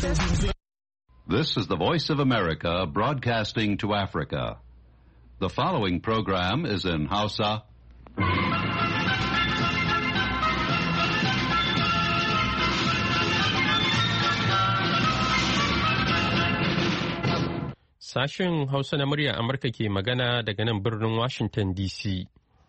This is the Voice of America broadcasting to Africa. The following program is in Hausa. Sashen Hausa na muryar Amurka ke magana daga nan birnin Washington DC.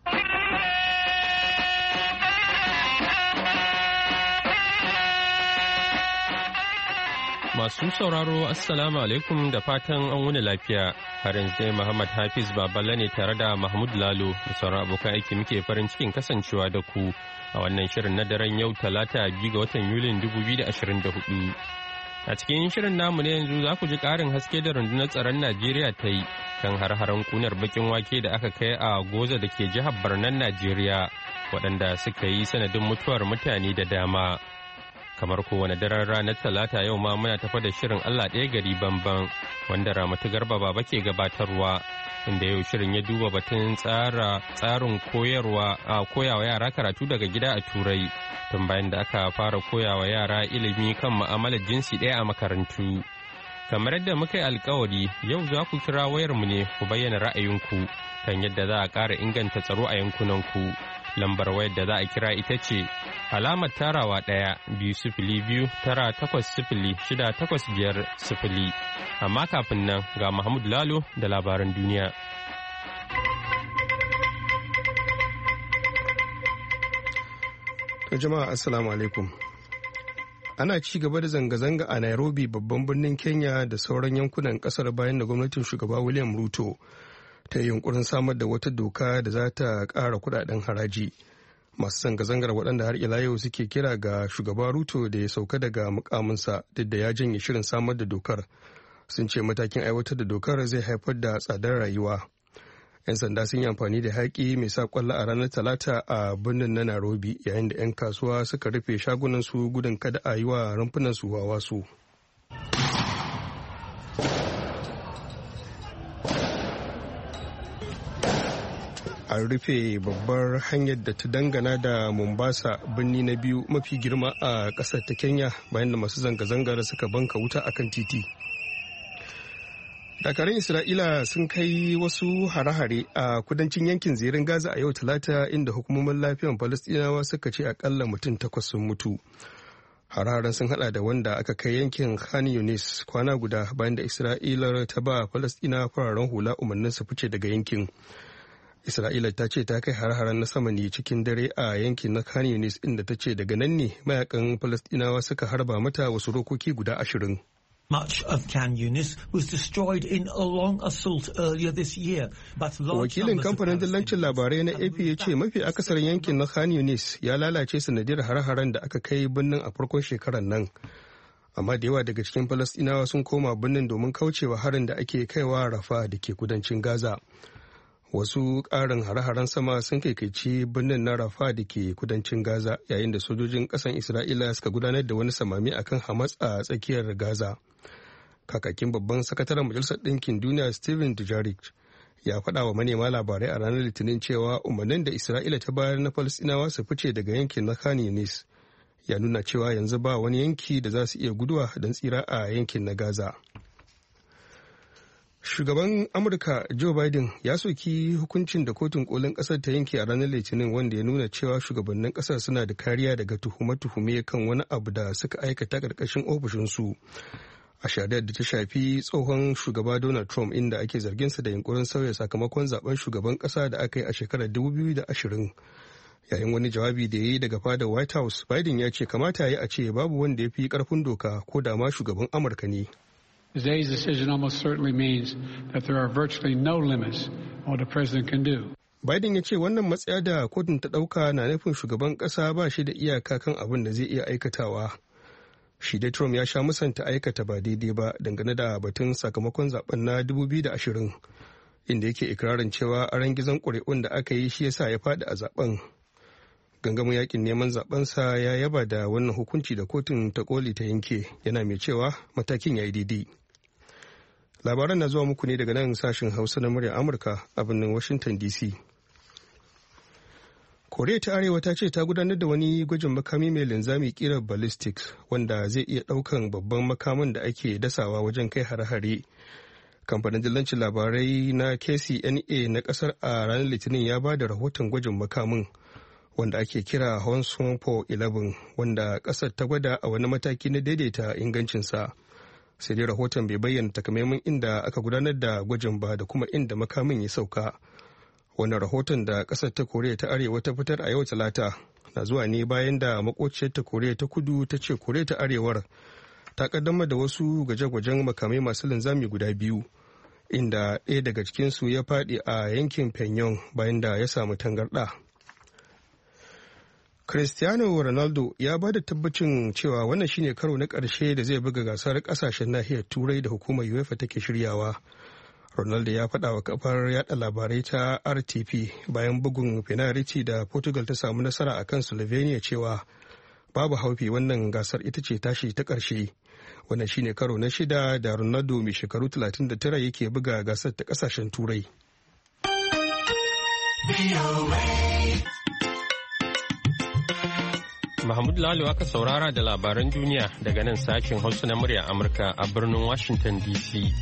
Masu sauraro Assalamu alaikum da fatan an wuni lafiya. Har yanzu dai Muhammad Hafiz Baballe ne tare da Mahmud Lalo da sauran abokan aiki muke farin cikin kasancewa da ku a wannan shirin na daren yau Talata 2 ga watan Yulin 2024. A cikin shirin namu ne yanzu za ku ji ƙarin haske da rundunar tsaron Najeriya ta yi kan har-haren kunar bakin wake da aka kai a Goza da ke jihar Barnan Najeriya waɗanda suka yi sanadin mutuwar mutane da dama. Kamar kowane daren ranar Talata yau ma muna tafa da shirin Allah ɗaya gari banban wanda Ramatu Garba Baba ke gabatarwa inda yau shirin ya duba batun tsarin koyawa yara karatu daga gida a Turai tun bayan da aka fara koyawa yara ilimi kan mu'amalar jinsi ɗaya a makarantu. Kamar yadda muka yi alkawari yau za ku kira wayarmu ne ku bayyana ra'ayinku kan yadda za a ƙara inganta tsaro a yankunanku. Lambar wayar da za a kira ita ce alamar tarawa 1-2-0-9-8-0-6-8-5-0. Amma kafin nan ga Mahmud Lalo da labaran duniya. Jama'a Assalamu alaikum. Ana ci gaba da zanga-zanga a Nairobi babban birnin Kenya da sauran yankunan kasar bayan da gwamnatin shugaba William Ruto ta yi yunkurin samar da wata doka da za ta ƙara kudaden haraji. Masu zanga-zangar waɗanda har ila yau suke kira ga shugaba Ruto da ya sauka daga mukaminsa duk da ya janye shirin samar da dokar. Sun ce matakin aiwatar da dokar zai haifar da tsadar rayuwa. 'Yan sanda sun yi amfani da haƙi mai sa kwallo a ranar Talata a birnin na Nairobi yayin da 'yan kasuwa suka rufe shagunansu gudun kada a yi wa rumfunansu wawasu. An rufe babbar hanyar da ta dangana da Mombasa birni na biyu mafi girma a ƙasar ta Kenya bayan da masu zanga-zangar suka banka wuta akan titi. Dakarun Isra'ila sun kai wasu hare-hare a kudancin yankin zirin Gaza a yau Talata inda hukumomin lafiyan Falastinawa suka ce akalla mutum 8 sun mutu. Hare-haren sun hada da wanda aka kai yankin Khan Yunis kwana guda bayan da Isra'ila ta ba Falastinawa fararen hula umarnin su fice daga yankin. Isra'ila ta ce ta kai hare-haren na sama ne cikin dare a yankin na Khan Yunis inda ta ce daga nan ne mayakan Falastinawa suka harba mata wasu rokoki guda 20. Much of Khan Yunis was destroyed in a long assault earlier this year. Wakilin kamfanin dillancin labarai na AP ya ce mafi akasarin yankin na Khan Yunis ya lalace sanadiyar hare-haren da aka kai birnin a farkon shekarar nan. Amma da yawa daga cikin Falastinawa sun koma birnin domin kaucewa harin da ake kaiwa Rafa da ke kudancin Gaza. Wasu ƙarin hare-haren sama sun kaikaici birnin na Rafa da ke kudancin Gaza yayin da sojojin ƙasan Isra'ila suka gudanar da wani samami akan Hamas a tsakiyar Gaza. Kakakin babban sakataren Majalisar Ɗinkin Duniya Stephen Dujarric ya faɗa wa manema labarai a ranar Litinin cewa umarnin da Isra'ila ta bayar na Falasɗinawa su fice daga yankin na Khan Yunis ya nuna cewa yanzu ba wani yanki da za su iya guduwa don tsira a yankin na Gaza. Shugaban Amurka Joe Biden ya soki hukuncin da kotun kolin ƙasar ta yanke a ranar Litinin wanda ya nuna cewa shugabannin ƙasar suna da kariya daga tuhume-tuhume kan wani abu da suka aikata ƙarƙashin ofishinsu. A shari'ar da ta shafi tsohon shugaba Donald Trump inda ake zarginsa da yunkurin sauya sakamakon zaben shugaban kasa da aka yi a shekarar 2020. Yayin wani jawabi da ya yi daga fadar White House, Biden ya ce kamata ya a ce babu wanda ya fi karfin doka ko da ma shugaban Amurka ne. Today's decision almost certainly means that there are virtually no limits on what the president can do. Biden ya ce wannan matsaya da kotun ta ɗauka na nufin shugaban ƙasa ba shi da iyaka kan abin da zai iya aikatawa. Shi dai Trump ya sha musanta aikata ba daidai ba dangane da batun sakamakon zaben na 2020 inda yake ikirarin cewa aron gizon ƙuri'un da aka yi shi yasa ya faɗi a zaben. Gangamin yakin neman zabensa ya yaba da wannan hukunci da kotun ta koli ta yanke yana mai cewa matakin ya yi daidai. Labaran na zuwa muku ne daga nan sashen Hausa na muryar Amurka a birnin Washington DC. Koriya ta Arewa ta ce ta gudanar da wani gwajin makami mai linzami kirar ballistics wanda zai iya daukan babban makamin da ake dasawa wajen kai hare-hare. Kamfanin dillancin labarai na KCNA na kasar a ranar Litinin ya ba da rahoton gwajin makamin wanda ake kira Hwasong-Po 11 wanda kasar ta gwada a wani mataki na daidaita ingancinsa. Sai dai rahoton bai bayyana takamaiman inda aka gudanar da gwajin ba da kuma inda makamin ya sauka. Wannan rahoton da kasar ta Koriya ta Arewa ta fitar a yau Talata na zuwa ne bayan da makociyar ta Koriya ta Kudu ta ce Koriya ta Arewar ta kaddamar da wasu gwaje-gwajen makamai masu linzami guda biyu, inda ɗaya daga cikinsu ya faɗi a yankin Pyongyang bayan da ya samu tangarɗa. Cristiano Ronaldo ya ba da tabbacin cewa wannan shine karo na ƙarshe da zai buga gasar ƙasashen nahiyar Turai da hukumar UEFA take shiryawa. Ronaldo ya faɗa wa kafar yada labarai ta RTP bayan bugun fenariti da Portugal ta samu nasara a kan Slovenia cewa babu haufi wannan gasar ita ce tashi ta ƙarshe. Wannan shine karo na 6 da Ronaldo mai shekaru 39 yake buga gasar ta ƙasashen Turai. Mahmud Lalo aka saurara da labaran duniya daga nan sashen Hausa na murya Amurka a birnin Washington DC.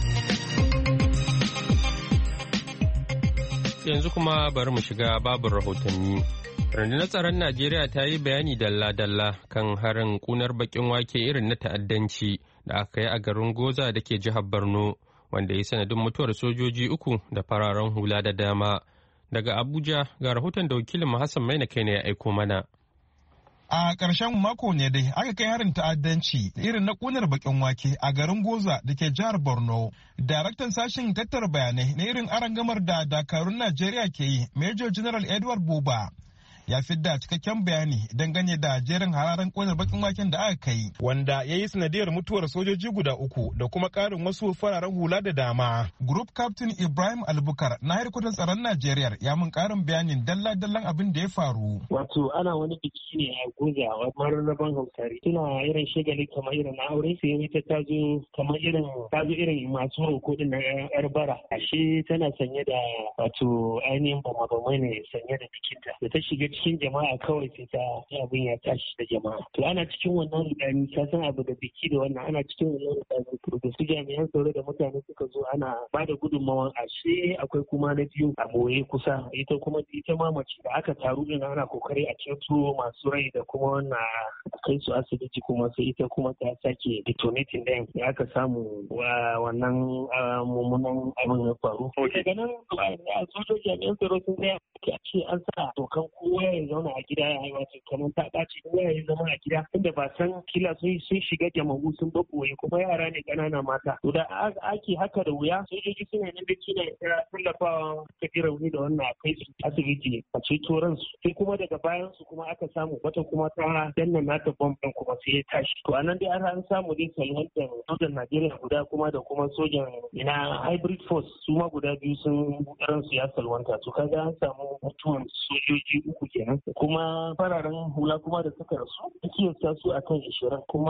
Yanzu kuma bari mu shiga babin rahotanni. Rundunar tsaron Najeriya ta yi bayani dalla-dalla kan harin kunar bakin wake irin na ta'addanci da aka yi a garin Goza da ke jihar Borno, wanda ya sanadin mutuwar sojoji 3 da fararen hula da dama. Daga Abuja ga rahoton da wakilin Hassan Maina kai ne ya aiko mana. A ƙarshen mako ne dai aka kai harin ta'addanci irin na ƙunar bakin wake a garin Goza da ke jihar Borno. Daraktan sashen tattara bayanai na irin arangamar da dakarun Najeriya ke yi, Major General Edward Buba, ya fidda cikakken bayani dangane da jerin hararen ƙunar bakin waken da aka kai, wanda ya yi sanadiyar mutuwar sojoji guda 3 da kuma ƙarin wasu fararen hula da dama. Group Captain Ibrahim Albukar na harkokin tsaron Najeriya ya mun ƙarin bayanin dalla-dallan abin da ya faru. Wato ana wani biki ne a Goza a mararraban Hausari. Suna irin shagali kamar irin na aure, sai wata ta zo irin masu roko din na yar bara. Ashe tana sanye da wato ainihin bama-bamai ne sanye da jikinta. Da ta shiga cikin jama'a kawai sai ta abin ya tashi da jama'a. To ana cikin wannan rudani, ka san abu da biki da wannan, ana cikin wannan rudani da su jami'an tsaro da mutane suka zo ana ba da gudunmawan. Ashe akwai kuma na biyu a boye kusa, ita ma mace da aka taru din ana kokari a ceto masu rai da kuma wannan kai su asibiti, kuma sai ita kuma ta sake detonating din da aka samu wannan mummunan abin ya faru. Daga nan sojoji jami'an tsaro sun tsaya a ce an sa dokan kowa ya zauna a gida, ya wato kamar ta ɓaci kowa ya zama a gida, inda ba san kila sun shiga jama'u sun baboye kuma yara ne ƙanana mata. To da ake haka da wuya, sojoji suna nan da kina tallafawa ta ji rauni da wannan kai su asibiti a ceto ransu. Sai kuma daga bayan su kuma aka samu wata kuma ta danna nata bomb din kuma sai ya tashi. To anan dai an samu dai salwantar sojan Najeriya guda kuma da kuma sojan hybrid force su ma guda biyu sun ransu ya salwanta. To kaga an samu mutuwar sojoji 3 kenan, kuma fararen hula kuma da suka rasu kiyasta su akan 20, kuma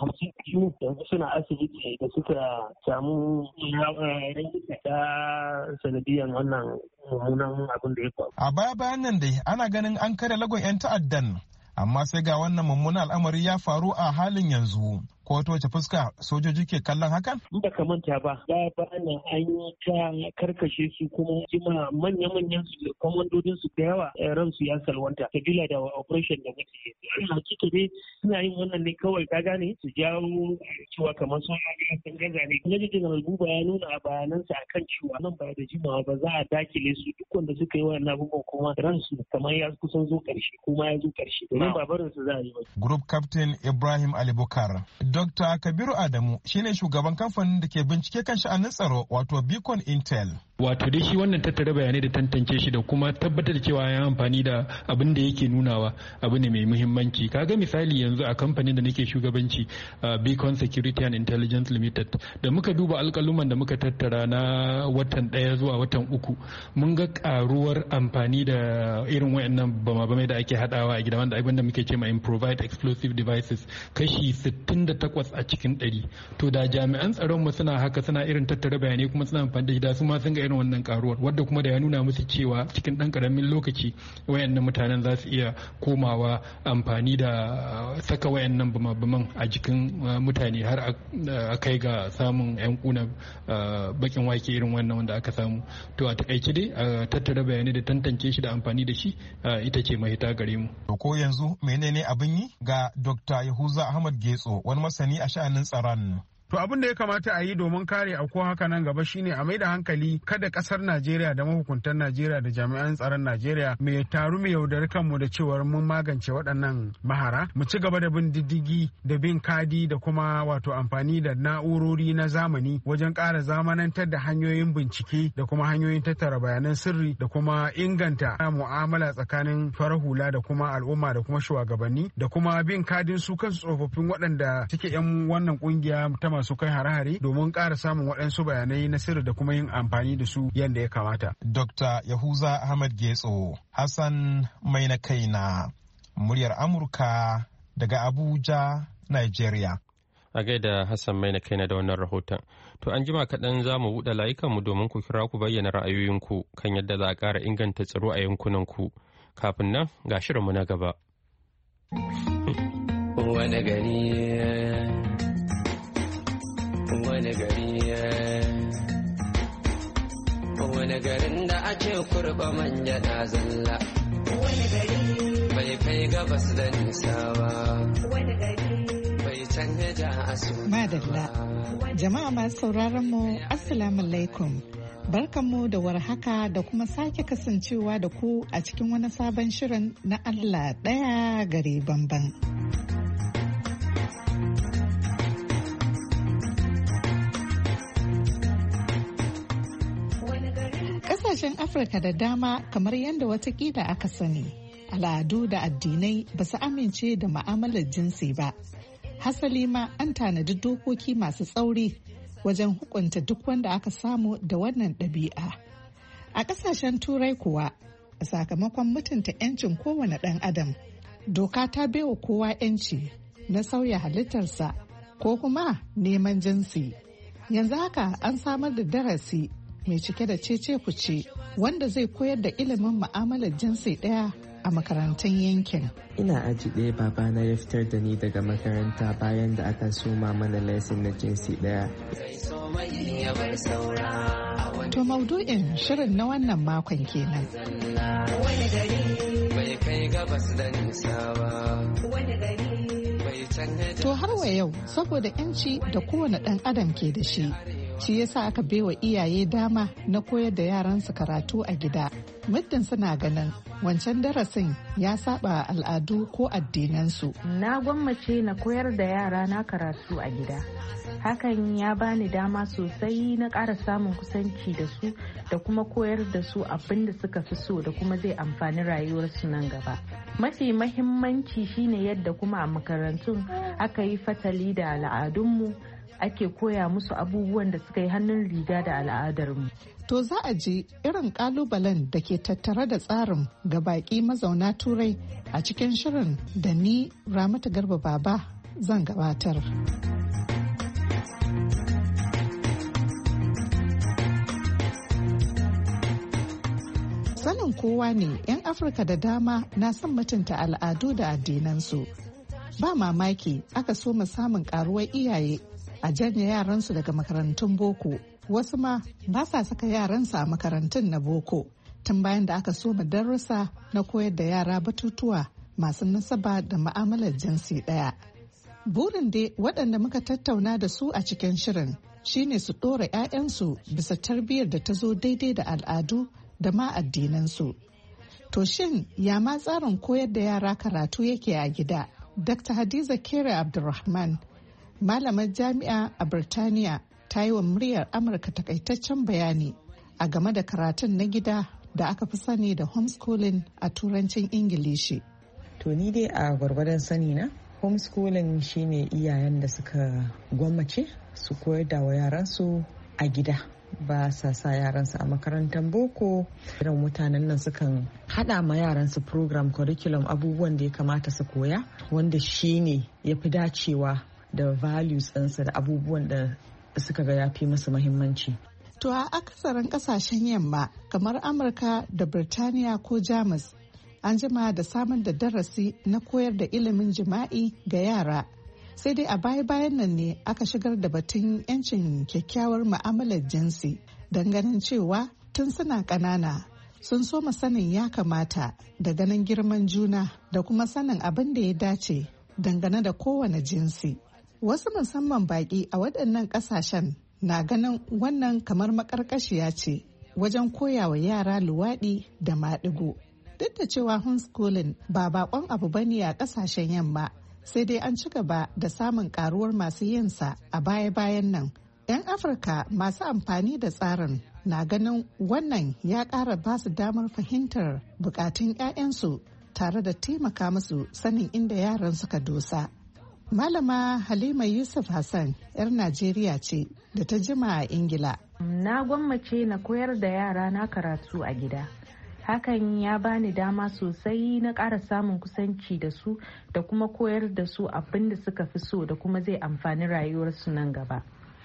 52 yanzu suna asibiti da suka samu rinjita ta sanadiyan wannan mummunan abin da ya faru. A baya-bayan nan dai ana ganin an kare lagon 'yan ta'addan, amma sai ga wannan mummunan al'amari ya faru a halin yanzu. Ko ta wace fuska sojoji ke kallon hakan? In ba ka manta ba, ba na an yi ta karkashe su kuma jima manya-manyan su kwamandodin su da yawa ransu ya salwanta sabila da operation da muke yi. Hakika dai suna yin wannan ne kawai ka gane su jawo cewa kamar sojoji sun gaza ne. Kuma General Buba ya nuna a bayanansa akan cewa nan ba da jimawa ba za a dakile su, duk wanda suka yi wannan abubuwan kuma ransu kamar ya kusan zo karshe kuma ya zo karshe. Domin ba barin su za a yi ba. Group Captain Ibrahim Ali Bukar. Dr. Kabiru Adamu shine shugaban kamfanin da ke bincike kan sha'anin tsaro wato Beacon Intel. Wato dai shi wannan tattara bayanai da tantance shi da kuma tabbatar da cewa ya amfani da abin da yake nunawa abu ne mai muhimmanci. Kaga misali yanzu a kamfanin da nake shugabanci Beacon Security and Intelligence Limited, da muka duba alƙaluman da muka tattara na watan 1 zuwa watan 3, mun ga karuwar amfani da irin wayannan bama-bamai da ake hadawa a gida, wanda abin da muke cewa improvised explosive devices kashi 68 a cikin 100. To da jami'an tsaron mu suna haka, suna irin tattara bayanai kuma suna amfani da su ma sun ga irin wannan karuwar, wadda kuma da ya nuna musu cewa cikin ɗan ƙaramin lokaci wayannan mutanen za su iya komawa amfani da saka wayannan bama-baman a jikin mutane har a kai ga samun 'yan kuna bakin wake irin wannan wanda aka samu. To a takaice dai a tattara bayanai da tantance shi da amfani da shi ita ce mahita gare mu. Ko yanzu menene abin yi ga Dr. Yahuza Ahmad Getso, wani masani a sha'anin tsaron? To abin da ya kamata a yi domin kare auko haka nan gaba shine a maida hankali kada kasar Najeriya da mahukuntan Najeriya da jami'an tsaron Najeriya mu taru mu yaudari kanmu da cewar mun magance waɗannan mahara, mu ci gaba da bin diddigi da bin kadi da kuma wato amfani da na'urori na zamani wajen ƙara zamanantar da hanyoyin bincike da kuma hanyoyin tattara bayanan sirri da kuma inganta mu'amala tsakanin farar hula da kuma al'umma da kuma shugabanni da kuma bin kadin su kansu tsofaffin waɗanda suke 'yan wannan kungiya ta masu kai hare-hare domin ƙara samun waɗansu bayanai na sirri da kuma yin amfani da su yadda ya kamata. Dr. Yahuza Ahmad Getso, Hassan Mai na kaina, muryar Amurka daga Abuja, Nigeria. A gaida Hassan Mai na kaina da wannan rahoton. To an jima kaɗan za mu buɗe layukanmu domin ku kira ku bayyana ra'ayoyinku kan yadda za a ƙara inganta tsaro a yankunanku. Kafin nan ga shirinmu na gaba. Wani gari wani garin da ake kurba manja na zalla, wani gari bai kai gabas da nisa ba, wani gari bai canja ja a suna. Madalla, jama'a masu sauraron mu assalamu alaikum, barkanmu da warhaka da kuma sake kasancewa da ku a cikin wani sabon shirin na Allah ɗaya gari bamban. Ƙasashen Afirka da dama kamar yadda watakila aka sani, al'adu da addinai ba su amince da ma'amalar jinsi ba. Hasali ma an tanadi dokoki masu tsauri wajen hukunta duk wanda aka samu da wannan ɗabi'a. A ƙasashen Turai kuwa, a sakamakon mutunta 'yancin kowane ɗan adam, doka ta baiwa kowa 'yanci na sauya halittarsa ko kuma neman jinsi. Yanzu haka an samar da darasi mai cike da cece-kuce wanda zai koyar da ilimin mu'amalar jinsi ɗaya a makarantun yankin. Ina aji ɗaya babana ya fitar da ni daga makaranta bayan da aka soma mana lesson na jinsi ɗaya. To maudu'in shirin na wannan makon kenan. Wani gari bai kai gabas da nisa ba, wani gari bai canja. To har wa yau saboda 'yanci da kowane ɗan adam ke da shi yasa aka baiwa iyaye dama na koyar da yaransu karatu a gida, muddin suna ganin wancan darasin ya saba al'adu ko addinansu. Na gwammace na koyar da yara na karatu a gida. Hakan ya bani dama sosai na ƙara samun kusanci da su da kuma koyar da su abin da suka fi so da kuma zai amfani rayuwarsu nan gaba. Mafi mahimmanci shine yadda kuma a makarantun aka yi fatali da al'adunmu, ake koya musu abubuwan da suka yi hannun riga da al'adarmu. To za a ji irin kalubalen da ke tattare da tsarin ga baƙi mazauna Turai a cikin shirin da ni Ramatu Garba Baba zan gabatar. Sanin kowa ne 'yan Afirka da dama na son mutunta al'adu da addinansu. Ba mamaki aka so mu samun karuwar iyaye a janye yaransu daga makarantun boko, wasu ma ba sa saka yaransu a makarantun na boko tun bayan da aka soma darussa na koyar da yara batutuwa masu nasaba da ma'amalar jinsi ɗaya. Burin dai waɗanda muka tattauna da su a cikin shirin shine su ɗora 'ya'yansu bisa tarbiyyar da ta zo daidai da al'adu da ma addinansu. To shin ya ma tsarin koyar da yara karatu yake a gida? Dr. Hadiza Kere Abdulrahman, malamar jami'a a Birtaniya, ta yi wa muryar Amurka takaitaccen bayani a game da karatun na gida da aka fi sani da homeschooling a turancin Ingilishi. To ni dai a gwargwadon sani na, homeschooling shine iyayen da suka gwammace su koyar da wa yaransu a gida. Ba sa sa yaransu a makarantar boko. Irin mutanen nan sukan hada ma yaransu program curriculum, abubuwan da ya kamata su koya, wanda shine ya fi dacewa da values ɗinsu da abubuwan da suka ga ya fi musu muhimmanci. To a akasarin kasashen yamma kamar Amurka da Birtaniya ko Jamus an jima da samar da darasi na koyar da ilimin jima'i ga yara. Sai dai a baya-bayan nan ne aka shigar da batun 'yancin kyakkyawar mu'amalar jinsi don ganin cewa tun suna ƙanana sun soma sanin ya kamata da ganin girman juna da kuma sanin abin da ya dace dangane da kowane jinsi. Wasu musamman baƙi a waɗannan ƙasashen na ganin wannan kamar maƙarƙashiya ce wajen koyawa yara luwaɗi da maɗigo. Duk da cewa homeschooling ba baƙon abu bane a ƙasashen yamma, sai dai an ci gaba da samun ƙaruwar masu yinsa a baya-bayan nan. 'Yan Afirka masu amfani da tsarin na ganin wannan ya ƙara ba su damar fahimtar bukatun 'ya'yansu tare da taimaka musu sanin inda yaran suka dosa. Malama Halima Yusuf Hassan 'yar Najeriya ce da ta jima a Ingila. Na gwammace na koyar da yara na karatu a gida. Hakan ya bani dama sosai na ƙara samun kusanci da su da kuma koyar da su abin da suka fi so da kuma zai amfani rayuwarsu nan gaba.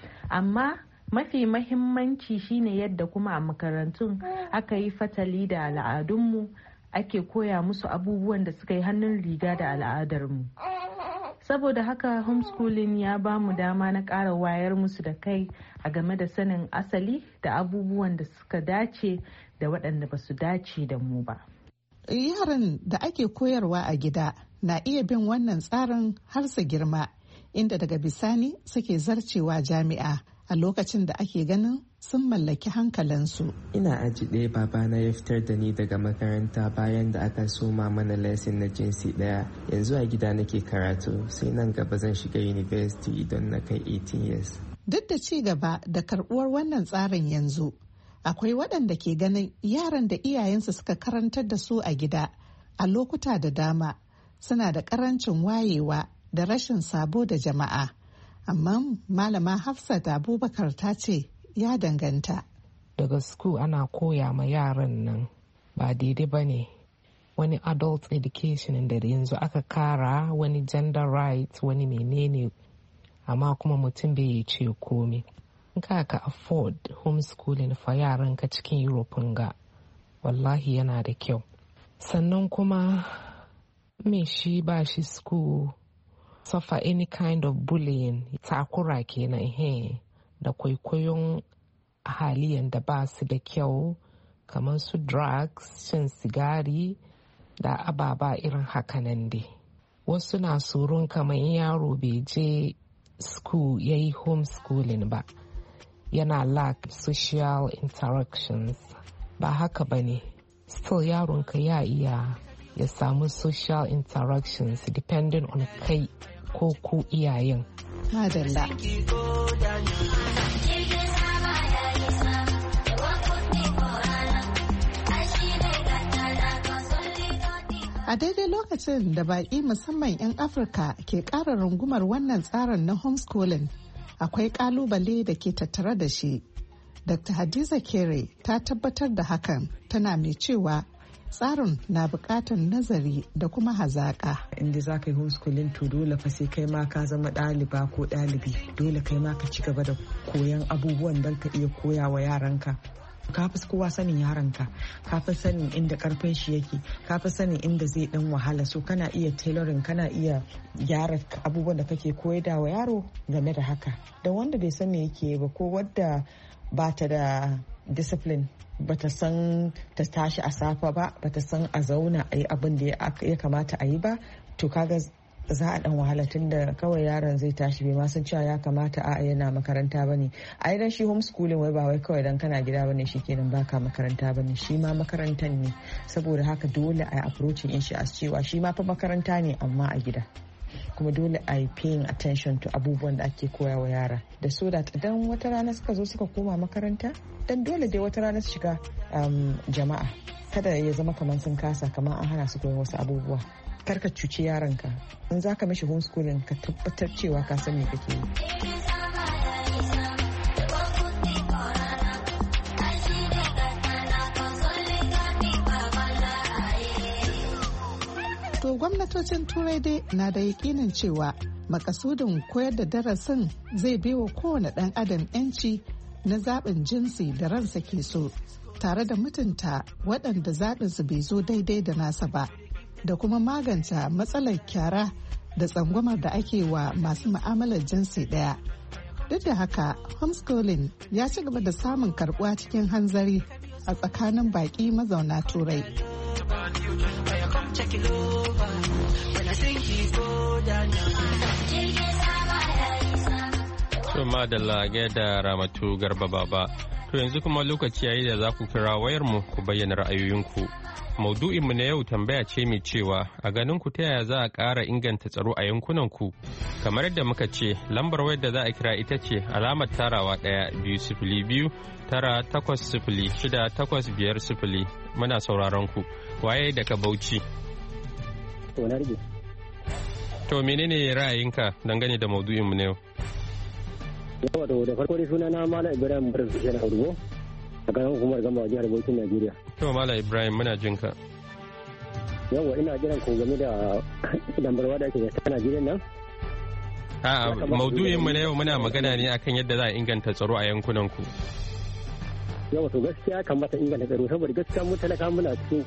Amma mafi mahimmanci shine yadda kuma a makarantun aka yi fatali da al'adunmu, ake koya musu abubuwan da suka yi hannun riga da al'adarmu. Saboda haka homeschooling ya ba mu dama na ƙara wayar musu da kai a game da sanin asali da abubuwan da suka dace da waɗanda ba su dace da mu ba. Yaran da ake koyarwa a gida na iya bin wannan tsarin har su girma, inda daga bisani suke zarcewa jami'a a lokacin da ake ganin sun mallaki hankalinsu. Ina aji ɗaya babana ya fitar da ni daga makaranta bayan da aka soma mana lesson na jinsi ɗaya. Yanzu a gida nake karatu, sai nan gaba zan shiga university idan na kai 18 years. Duk da ci gaba da karɓuwar wannan tsarin yanzu, akwai waɗanda ke ganin yaran da iyayensu suka karantar da su a gida a lokuta da dama suna da ƙarancin wayewa da rashin sabo da jama'a. Amma Malama Hafsat Abubakar ta ce ya danganta. Daga school ana koya ma yaran nan ba daidai ba ne. Wani adult education da yanzu aka kara, wani gender rights, wani menene, amma kuma mutum bai yi ce komi. In ka afford homeschooling fa yaranka cikin Europe ga, wallahi yana da kyau. Sannan kuma me shi ba shi school suffer any kind of bullying, takura kenan da kwaikwayon halayen da ba su da kyau kamar su drugs, shan sigari da ababa irin hakanan dai. Wasu na tsoron kamar yaro bai je school ya yi homeschooling ba, yana lack social interactions. Ba haka ba ne, still yaronka ya iya ya samu social interactions depending on kai ko ku iyayen. Madalla. A daidai lokacin da baƙi musamman 'yan Afirka ke ƙara rungumar wannan tsarin na homeschooling, akwai ƙalubale da ke tattare da shi. Dr. Hadiza Kere ta tabbatar da hakan, tana mai cewa tsarin na buƙatar nazari da kuma hazaƙa. Inda za ka yi homeschooling to dole fa sai kai ma ka zama ɗaliba ko ɗalibi, dole kai ma ka ci gaba da koyan abubuwan don ka iya koya wa yaranka. Ka fi kowa sanin yaranka, ka fi sanin inda karfin shi yake, ka fi sanin inda zai dan wahala, so kana iya tailoring, kana iya gyara abubuwan da kake koyar wa yaro game da haka. Da wanda bai san me yake ba ko wadda ba ta da discipline, bata san ta tashi a safa ba, bata san a zauna a yi abin da ya kamata a yi ba, to kaga za a dan wahala tun da kawai yaron zai tashi bai ma san cewa ya kamata a yana makaranta bane. A idan shi homeschooling wai ba wai kawai dan kana gida bane shikenan baka makaranta bane, shi ma makarantan ne. Saboda haka dole a yi approaching in shi as cewa shi ma fa makaranta ne amma a gida, kuma dole a yi paying attention to abubuwan da ake koya wa yara, da so that idan wata rana suka zo suka koma makaranta, dan dole dai wata rana su shiga jama'a, kada ya zama kamar sun kasa, kamar an hana su koyon wasu abubuwa. Kar ka cuci yaronka, in za ka mishi homeschooling ka tabbatar cewa ka san me kake yi. To gwamnatocin Turai dai na da yakinin cewa makasudin koyar da darasin zai baiwa kowane ɗan adam 'yanci na zaɓin jinsi da ransa ke so, tare da mutunta waɗanda zaɓinsu bai zo daidai da nasa ba, da kuma magance matsalar kyara da tsangwamar da ake wa masu mu'amalar jinsi ɗaya. Duk da haka, homeschooling ya ci gaba da samun karɓuwa cikin hanzari a tsakanin baƙi mazauna Turai. To madalla da Ramatu Garba Baba. To yanzu kuma lokaci yayi da za ku kira wayarmu ku bayyana ra'ayoyinku. Maudu'inmu na yau tambaya ce mai cewa a ganin ku ta yaya za a ƙara inganta tsaro a yankunan ku. Kamar yadda muka ce lambar wayar da za a kira ita ce alamar tarawa 1-2-0-2-9-8-0-6-8-5-0. Muna sauraron ku. Waye daga Bauchi? To menene ra'ayinka dangane da maudu'inmu na yau? Yawa da farko dai suna na Malam Ibrahim Barzu Shehu Urbo a kan hukumar Gamba jihar Bauchi Najeriya. To Malam Ibrahim muna jin ka. Yawa ina jiran ku game da dambarwa da ake ta Najeriya nan. A'a maudu'in mu na yau muna magana ne akan yadda za a inganta tsaro a yankunan ku. Yawa to gaskiya kamata inganta tsaro saboda gaskiya mu talaka muna cikin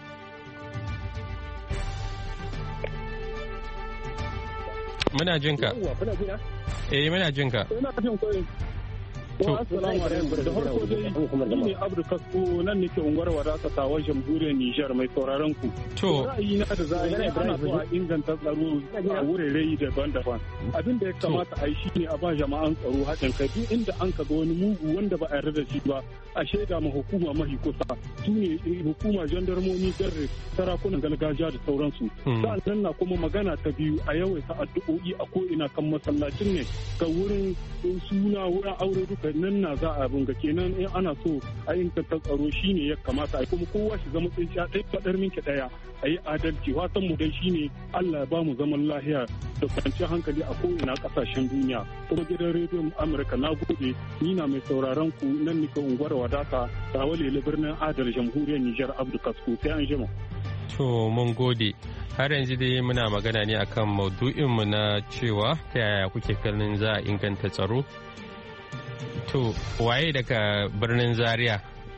muna jin ka. Muna jin ka. Ina jin koyi. Assalamu alaikum. Da farko dai ni ne Abdu Kasko nan nake unguwar wadata tawar jamhuriyar Nijar mai sauraron ku. To ra'ayi na da za a yi ana so a inganta tsaro a wurare daban-daban. Abin da ya kamata a yi shine a ba jama'an tsaro haɗin kai duk inda an ka ga wani mugu wanda ba a yarda da shi ba a shaida ma hukuma mahi kusa su ne hukuma jandarmomi garre sarakunan gargajiya da sauransu. Sa'annan na kuma magana ta biyu a yawaita addu'o'i a ko'ina kan masallacin ne ga wurin suna wurin aure duka nan na za a bunga kenan in ana so a inganta tsaro shine ya kamata a kuma kowa shi zama tsinciya ɗaya faɗar minki ɗaya a yi adalci watan mu dai shine Allah ya ba mu zaman lahiya da kwanciyar hankali a ko'ina ƙasashen duniya kuma gidan rediyon Amurka na gode ni na mai sauraron ku nan nika unguwar wadata ta walele birnin Adar jamhuriyar Nijar Abdu Kasko sai an jima. To mun gode. Har yanzu dai muna magana ne akan maudu'inmu na cewa ta yaya kuke kallon za a inganta tsaro. To waye daga birnin Zaria?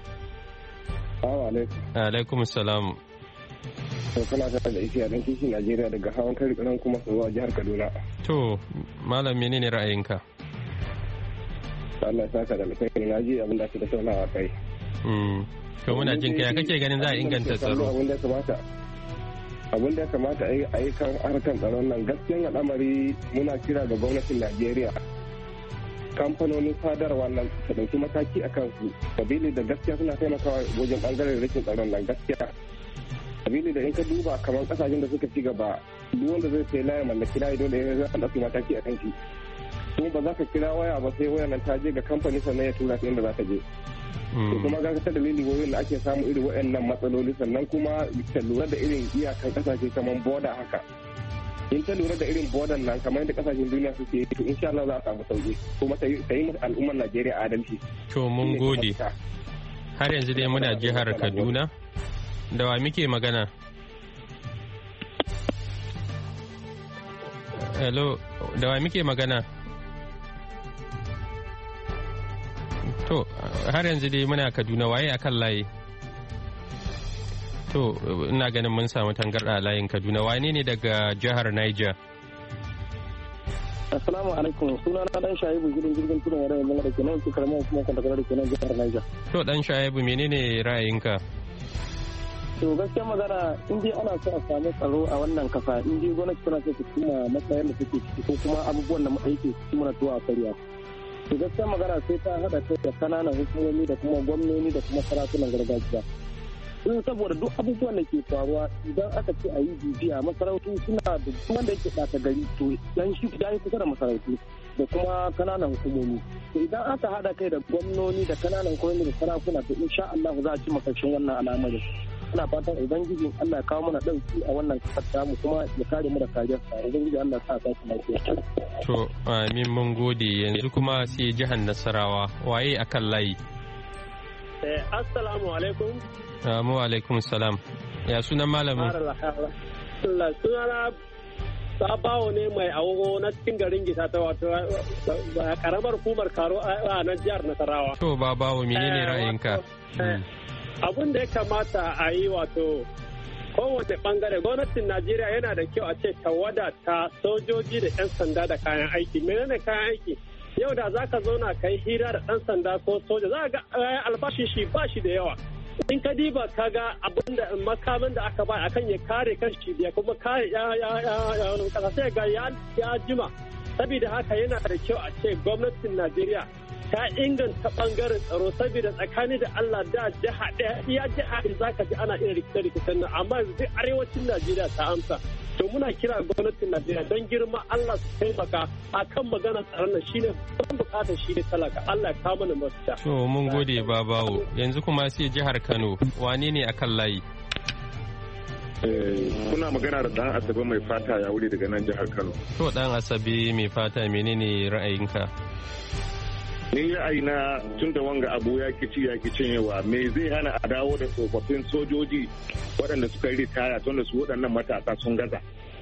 Alaikum salam. To kana tare da isiya dan kishin Najeriya daga hawan kari karan kuma zuwa jihar Kaduna. To malam menene ra'ayinka? Allah ya saka da alkhairi na ji abin da ake da taunawa kai. To muna jin kai kake ganin za a inganta tsaro? Abin da ya kamata a yi kan harkar tsaron nan gaskiyan al'amari muna kira ga gwamnatin Najeriya. Kamfanonin sadarwa nan ta ɗauki mataki a kansu sabili da gaskiya suna taimakawa wajen ɓangaren rikin tsaron nan gaskiya sabili da in ka duba kamar ƙasashen da suka ci gaba duk wanda zai sai laye mallaki layi dole ya zai ɗauki mataki a kan shi kuma ba za ka kira waya ba sai waya nan ta je ga kamfani sannan ya tura ta inda za ta je kuma ga ta dalili wayoyin da ake samu irin wayannan matsaloli sannan kuma ta lura da irin iyakan ƙasashe kamar boda haka in ta lura da irin bodan nan kamar yadda kasashen duniya suke yi to insha Allah za a samu sauki kuma ta yi al'ummar Najeriya adalci. To mun gode. Har yanzu dai muna jihar Kaduna. Da wa muke magana? Hello, da wa muke magana? To har yanzu dai muna Kaduna waye akan layi? To ina ganin mun samu tangarɗa a layin Kaduna. Wane ne daga jihar Niger? Assalamu alaikum. Suna na dan Shaibu gidan jirgin tudun yare mun da kenan su karama kuma kan da kenan jihar Niger. To dan Shaibu menene ra'ayinka? To gaskiya magana in dai ana so a samu tsaro a wannan kasa in dai gwamnati tana so ta cimma matsayin da take ciki ko kuma abubuwan da yake ciki muna tuwa a kariya. To gaskiya magana sai ta hada kai da kananan hukumomi da kuma gwamnati da kuma sarakunan gargajiya. in saboda duk abubuwan da ke faruwa idan aka ce a yi bibiya masarautu suna da duk wanda yake ɓata gari to dan shi ya yi kusa da masarautu da kuma kananan hukumomi to idan aka haɗa kai da gwamnoni da kananan hukumomi da sarakuna to insha Allah za a ci makashin wannan al'amarin ina fatan ubangiji Allah ya kawo mana ɗauki a wannan kasar tamu kuma ya kare mu da kariyar sa ubangiji Allah ya sa ta lafiya to amin mun gode yanzu kuma sai jihar Nasarawa waye akan layi assalamu alaikum mu alaikum salam ya sunan malamin Sabawo ne mai awo na cikin garin Gita ta wato karamar hukumar Karo a nan jihar Nasarawa. To Babawo menene ra'ayinka? Abin da ya kamata a yi wato kowace bangare gwamnatin Najeriya yana da kyau a ce ta wadata sojoji da 'yan sanda da kayan aiki. Menene kayan aiki? Yau da za ka zauna ka yi hira da ɗan sanda ko soja za ga albashi shi ba shi da yawa. In ka diba ka ga abin da makamin da aka ba akan ya kare kanshi da kuma kare kasa sai ga ya jima. Saboda haka yana da kyau a ce gwamnatin Najeriya ta inganta bangaren tsaro saboda tsakani da Allah da jiha ɗaya iya jiha da za ka ji ana iya rikice-rikicen nan amma yanzu arewacin Najeriya ta amsa. To muna kira gwamnatin Najeriya don girma Allah su taimaka a kan maganar tsaron nan shine ban bukatar shi ne talaka Allah ya kawo mana mafita. To mun gode Babawo yanzu kuma sai jihar Kano wane ne akan layi? Kuna magana da Dan Asabe mai fata ya wuri daga nan jihar Kano. To Dan Asabe mai fata menene ra'ayinka? Ni ra'ayina tun da wanga abu ya kici ya kicin yawa me zai hana a dawo da tsofaffin sojoji waɗanda suka yi ritaya tun da su waɗannan matasa sun gaza.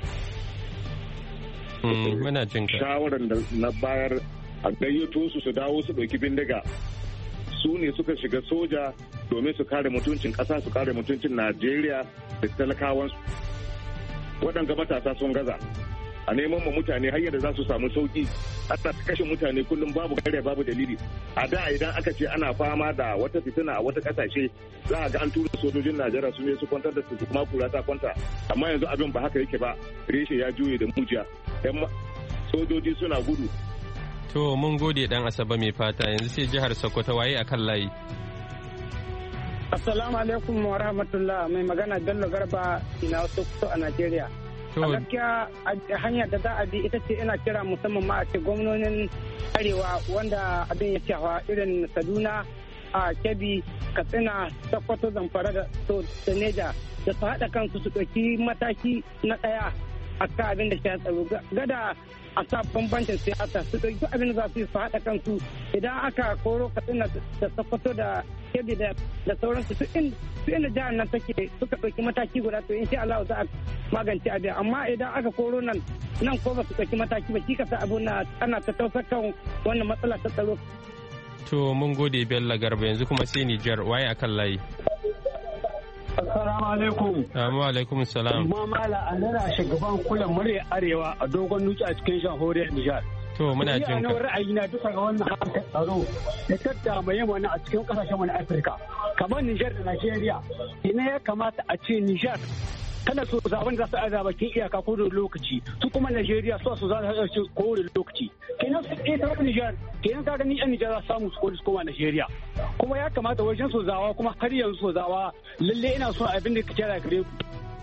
Muna jin ka. Shawarar da na bayar a gayyato su dawo su ɗauki bindiga su ne suka shiga soja domin su kare mutuncin ƙasa su kare mutuncin Najeriya da talakawansu. Waɗanda matasa sun gaza. A neman ma mutane hanyar da za su samu sauki ana kashe mutane kullum babu kare babu dalili a da idan aka ce ana fama da wata fitina a wata kasashe za a ga an tura sojojin Najeriya su ne su kwantar da su kuma kura ta kwanta amma yanzu abin ba haka yake ba reshe ya juye da mujiya yan sojoji suna gudu. To mun gode Dan Asabe mai fata yanzu sai jihar Sokoto waye akan layi. Assalamu alaikum wa rahmatullah mai magana Bello Garba ina Sokoto a Najeriya. A gaskiya hanyar da za a bi ita ce ina kira musamman ma a ce gwamnonin arewa wanda abin ya cewa irin Kaduna a Kebbi Katsina Sokoto Zamfara da Neja da su haɗa kansu su ɗauki mataki na ɗaya a kan abin da shi tsaro gada a sa bambancin siyasa su ɗauki abin da za su yi su haɗa kansu idan aka koro Katsina da Sokoto da Kebbi da sauransu su inda jihar nan take suka ɗauki mataki guda to insha Allah za a magance abin amma idan aka koro nan ko ba su ɗauki mataki ba shi ka sa abu na ana ta tausar kan wannan matsala ta tsaro. To mun gode Bello Garba yanzu kuma sai Nijar waye akan layi. Assalamu alaikum. Wa alaikum salam. Kuma mala anana shugaban kula murya arewa a dogon nuci a cikin jamhuriyar Nijar. To muna jin ka. Ra'ayi na duka ga wannan harkar tsaro da tattamaye mana a cikin kasashen mu na Afirka kamar Nijar da Najeriya. Ina ya kamata a ce Nijar kada su zaben za su aza bakin iyaka ko da lokaci su kuma Najeriya su za su ko da lokaci kenan su ita Nijar kenan ka gani yan Nijar za su samu su koma Najeriya kuma ya kamata wajen su zawa kuma har yanzu su zawa lalle ina son abin da ka kira gare ku.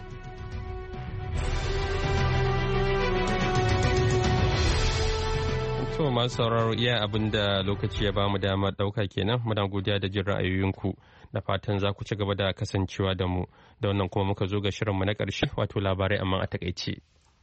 To masu sauraro iya abin da lokaci ya bamu dama ɗauka kenan muna godiya da jin ra'ayoyinku da fatan za ku ci gaba da kasancewa da mu da wannan kuma muka zo ga shirinmu na ƙarshe wato labarai amma a takaice.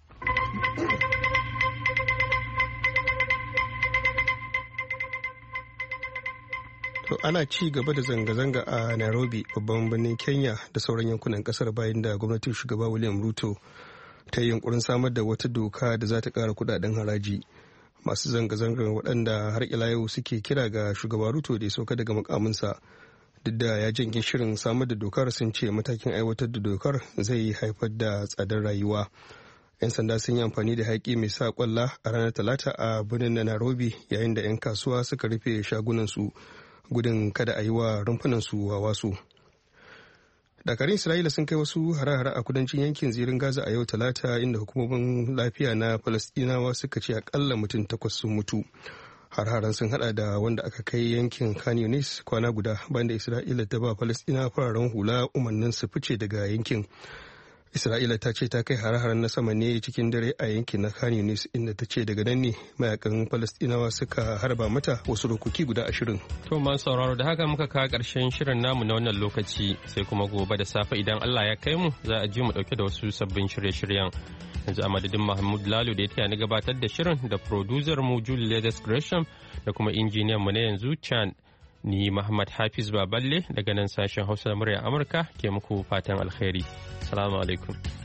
To ana ci gaba da zanga-zanga a Nairobi babban birnin Kenya da sauran yankunan kasar bayan da gwamnatin shugaba William Ruto ta yi yunkurin samar da wata doka da za ta ƙara kudaden haraji. Masu zanga-zangar waɗanda har ila yau suke kira ga shugaba Ruto da ya sauka daga mukaminsa duk da ya janye shirin samar da dokar sun ce matakin aiwatar da dokar zai haifar da tsadar rayuwa. 'Yan sanda sun yi amfani da haƙi mai sa kwalla a ranar Talata a birnin na Nairobi yayin da 'yan kasuwa suka rufe shagunansu gudun kada a yi wa rumfunansu wawasu. Dakarun Isra'ila sun kai wasu hare-hare a kudancin yankin zirin Gaza a yau Talata inda hukumomin lafiya na Falastinawa suka ce akalla mutum 8 sun mutu. Har-haren sun hada da wanda aka kai yankin Khan Yunis kwana guda bayan da Isra'ila ta ba Falastinawa fararen hula umarnin su fice daga yankin. Isra'ila ta ce ta kai hare-haren na sama ne cikin dare a yankin na Khan Yunis inda ta ce daga nan ne mayakan Falastinawa suka harba mata wasu rokoki guda 20. To masu sauraro da haka muka kawo ƙarshen shirin namu na wannan lokaci sai kuma gobe da safe idan Allah ya kai mu za a ji mu dauke da wasu sabbin shirye-shiryen. Yanzu a madadin Mahmud Lalo da ya taya ni gabatar da shirin da producer mu Julie Ledes Gresham da kuma injiniyan mu na yanzu Chan ni Muhammad Hafiz Baballe daga nan sashen Hausa murya Amurka ke muku fatan alkhairi. Assalamu alaikum.